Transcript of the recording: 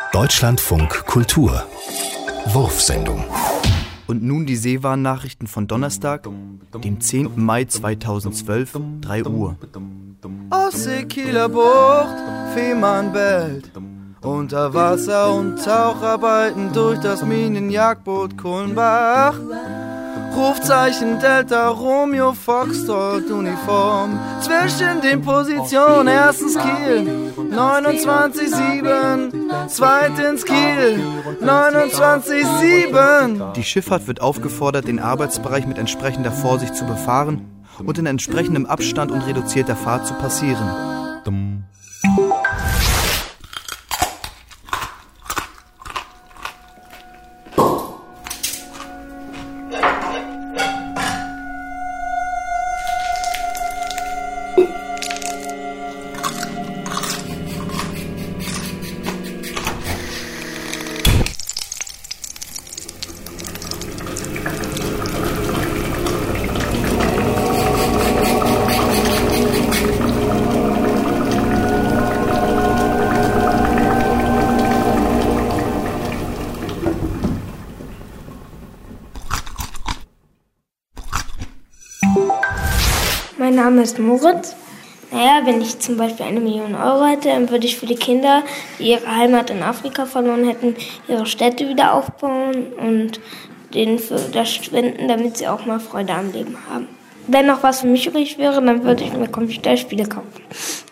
Deutschlandfunk Kultur Wurfsendung. Und nun die Seewarnnachrichten von Donnerstag, dem 10. Mai 2012, 3 Uhr. Ostseekieler Bucht, Fehmarnbelt. Unter Wasser und Taucharbeiten durch das Minenjagdboot Kulmbach. Rufzeichen Delta Romeo Foxtrot Uniform. Zwischen den Positionen erstens Kiel 29,7, zweitens Kiel 29,7. Die Schifffahrt wird aufgefordert, den Arbeitsbereich mit entsprechender Vorsicht zu befahren und in entsprechendem Abstand und reduzierter Fahrt zu passieren. Mein Name ist Moritz. Wenn ich zum Beispiel 1 Million Euro hätte, dann würde ich für die Kinder, die ihre Heimat in Afrika verloren hätten, ihre Städte wieder aufbauen und denen für das spenden, damit sie auch mal Freude am Leben haben. Wenn noch was für mich übrig wäre, dann würde ich mir Computerspiele kaufen.